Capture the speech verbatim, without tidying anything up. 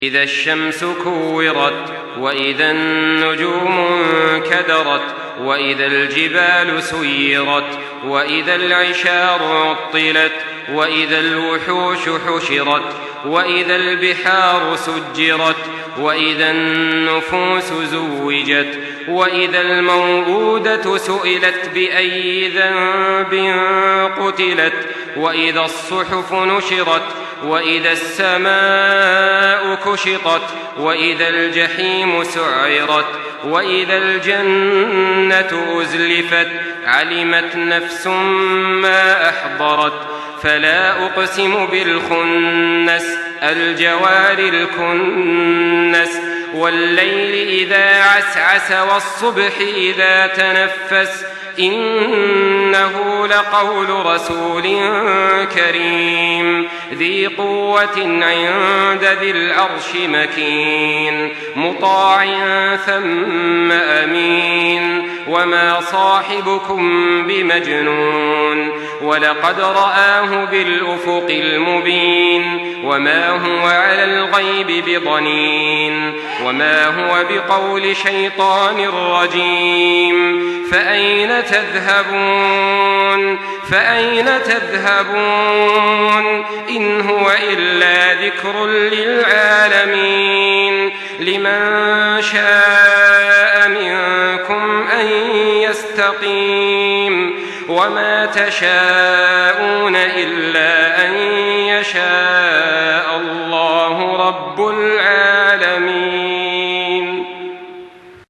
إذا الشمس كورت وإذا النجوم انكدرت وإذا الجبال سيرت وإذا العشار عطلت وإذا الوحوش حشرت وإذا البحار سجرت وإذا النفوس زوجت وإذا الموءودة سئلت بأي ذنب قتلت وإذا الصحف نشرت وإذا السماء كشطت وإذا الجحيم سعرت وإذا الجنة أزلفت علمت نفس ما أحضرت فلا أقسم بالخنس الجوار الكنس والليل إذا عسعس والصبح إذا تنفس إنه لقول رسول كريم ذي قوة عند ذي العرش مكين مطاع ثم أمين وما صاحبكم بمجنون ولقد رآه بالأفق المبين وما هو على الغيب بضنين وما هو بقول شيطان رجيم فأين تذهبون فأين تذهبون إن هو إلا ذكر للعالمين لمن شاء منكم أن يستقيم وما تشاءون إلا أن يشاء الله رب العالمين.